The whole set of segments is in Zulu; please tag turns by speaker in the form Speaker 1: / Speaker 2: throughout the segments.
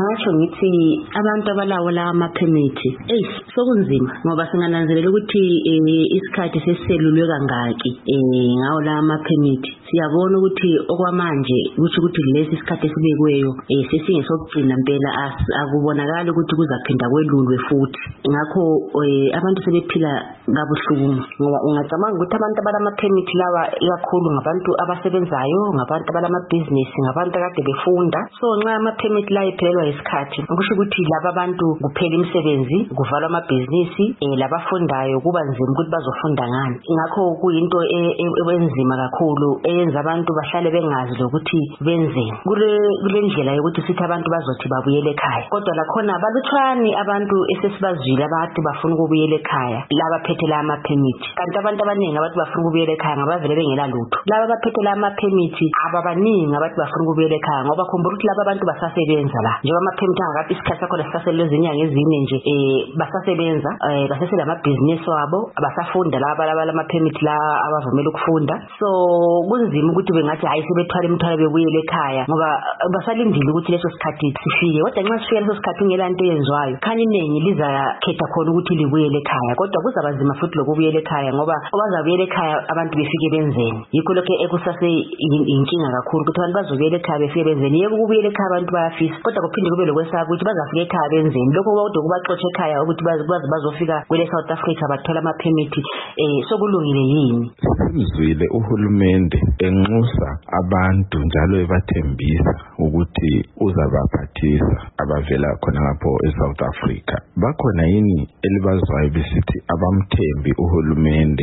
Speaker 1: ngingasho ngithi abantu abalawula ama-permit sokunzima ngoba singananzelela ukuthi isikhathi sesiselulwe kangaki ngawo la ama-permit. Siyabona ukuthi okwamanje kusho ukuthi lesi isikhathi esibekweyo sesingesokugcina impela akubonakala ukuthi kuzaphinda kwelulwe futhi. Ngakho abantu sebephila kabuhlungu ngoba ungacabanga ukuthi abantu abalama-permit lawa ikakhulu ngabantu abasebenzayo, ngabantu abalamabhizinisi, ngabantu akade befunda. So nxa ama-permit la iphelelwa isikhathi kusho ukuthi laba bantu kuphela imisebenzi, kuvalwa amabhizinisi, labafundayo kuba nzima ukuthi bazofunda ngani. Ngakho kuyinto enzima kakhulu eyenza abantu bahlale bengazi lokuthi benzeni. Kule ndlela yokuthi sithi abantu bazothi babuyele ekhaya, kodwa lakhona balutshwani abantu esesibazwile abathi bafuna ukubuyela ekhaya laba phethe la ama-permit. Kanti abantu abaningi abathi bafuna ukubuyela ekhaya ngabavele bengela lutho. Laba baphethe la ama-permit ababaningi abathi bafuna ukubuyela ekhaya ngoba khumbula ukuthi laba abantu basasebenza la. Njengoba ama-permit angakathi isikhathi sakhona sisaselwe izinyanga ezine nje basasebenza, basasela amabhizinisi wabo, abasafunda laba ama-permit la abavumela ukufunda. So kunzima ukuthi bengathi hayi sebethwala imithwalo bebuyele ekhaya ngoba basalindile ukuthi leso sikhathi sifike. Kodwa nxa sifika leso sikhathi ungela into eyenziwayo, khanya iningi lizakhetha khona ukuthi libuyele ekhaya. Kodwa kuzaba nzima futhi lokubuyela ekhaya ngoba abazabuyela ekhaya abantu befike benzeni. Yikho lokho ekusase inkinga kakhulu ukuthi abantu bazobuyela ekhaya befike benzeni. Yebo ukubuyela ekhaya abantu bayafisa, kodwa kuphinde kube lokwesaba ukuthi bazafika ekhaya benzeni. Lokho kodwa kubaxotsha ekhaya ukuthi bazofika kwele South Africa bathola ama-permit sokulungile yini.
Speaker 2: Simzwile uhulumende enxusa abantu njalo ebathembisa ukuthi uzabaphathisa abavela khona lapho eSouth Africa. Bakhona yini elibazwayo besithi abamthembi uhulumende?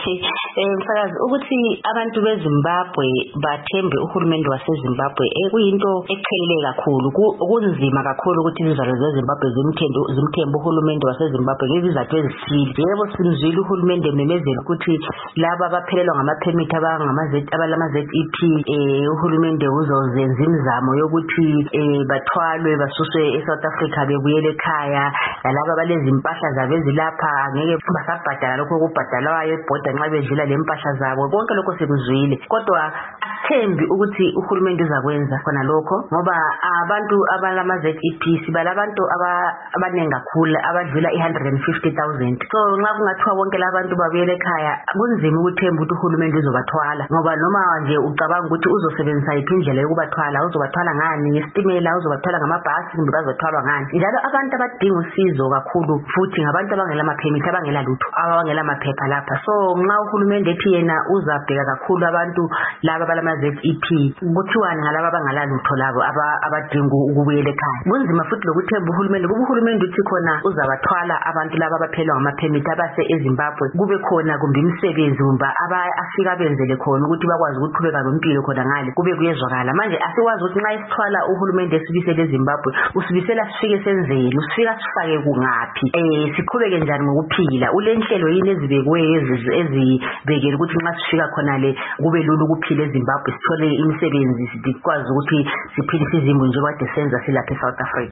Speaker 1: Mfakazi, ukuthi abantu beZimbabwe bathembe uhulumende waseZimbabwe kuyinto eqhelile kakhulu. Kunzima kakhulu ukuthi izizalo zeZimbabwe zimthembe uhulumende waseZimbabwe ngezizathu ezithile. Yebo simzwile uhulumende memezela ukuthi laba abaphelelwa ngama-permit abalama-ZEP uhulumende uzozenza imizamo yokuthi bathwalwe basuswe eSouth Africa bebuyele ekhaya. Laba balezi impahla zabo ezilapha ngeke basabhadala lokho okubhadalwayo ebhoda nxa bedlula le mpahla zabo. Konke lokho sikuzwile, kodwa asithembi ukuthi uhulumende uzakwenza khona lokho ngoba abantu abalama-ZEP sibala abantu abanengi kakhulu abadlula 150,000. So nxa kungathiwa bonke labantu babuyele ekhaya kunzima ukuthemba ukuthi uhulumende uzobathwala ngoba noma nje ucabanga ukuthi uzosebenzisa yiphi indlela yokubathwala, uzobathwala ngani, ngestimela, uzobathwala ngamabhasi kumbe bazothwalwa ngani. Njalo abantu abadinga usizo kakhulu futhi ngabantu abangela ama-permit, abangela lutho, abangela amaphepha lapha. So nxa uhulumende ethi yena uzabheka kakhulu abantu laba balama-ZEP kuthiwani ngalabo abangela lutho labo abadinga ukubuyela ekhaya. Kunzima futhi lokuthemba uhulumende kuba uhulumende uthi khona uzabathwala abantu laba abaphelelwa ngama-permit abase eZimbabwe, kube khona kumbe imisebenzi kumbe afika benzele khona ukuthi bakwazi ukuqhubeka nempilo khona ngale kube kuyezwakala. Manje asikwazi ukuthi nxa isithwala uhulumende esibisele eZimbabwe usibisela sifike senzeni, usifika sifake kungaphi, siqhubeke njani ngokuphila. Ulenhlelo yini ezibekweyo ezibekele ukuthi nxa sifika khona le kube lula ukuphila eZimbabwe, sithole imisebenzi, sikwazi ukuthi siphilise izimuli njengoba senza silapha eSouth Africa.